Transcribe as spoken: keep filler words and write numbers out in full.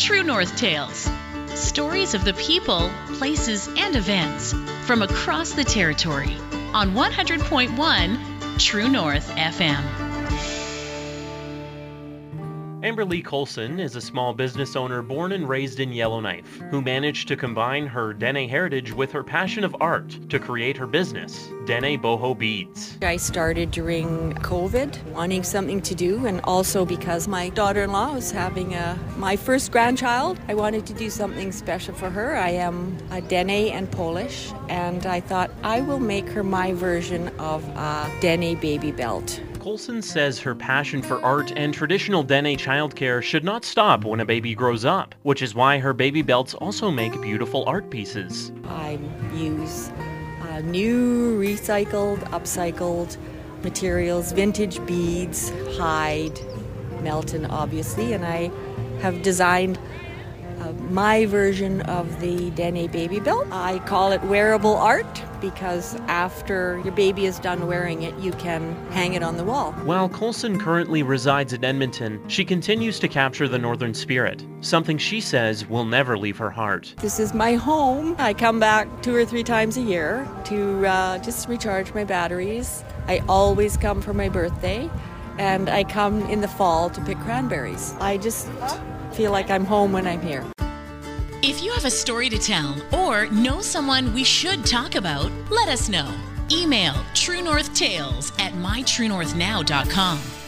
True North Tales. Stories of the people, places, and events from across the territory on one hundred point one True North F M. Amber Lee Colson is a small business owner born and raised in Yellowknife who managed to combine her Dene heritage with her passion of art to create her business, Dene Boho Beads. I started during COVID, wanting something to do, and also because my daughter-in-law was having a, my first grandchild. I wanted to do something special for her. I am a Dene and Polish, and I thought I will make her my version of a Dene baby belt. Colson says her passion for art and traditional Dene childcare should not stop when a baby grows up, which is why her baby belts also make beautiful art pieces. I use uh, new, recycled, upcycled materials, vintage beads, hide, Melton obviously, and I have designed uh, my version of the Dene baby belt. I call it wearable art because after your baby is done wearing it, you can hang it on the wall. While Colson currently resides in Edmonton, she continues to capture the northern spirit, something she says will never leave her heart. This is my home. I come back two or three times a year to uh, just recharge my batteries. I always come for my birthday, and I come in the fall to pick cranberries. I just feel like I'm home when I'm here. If you have a story to tell or know someone we should talk about, let us know. Email truenorthtales at my true north now dot com.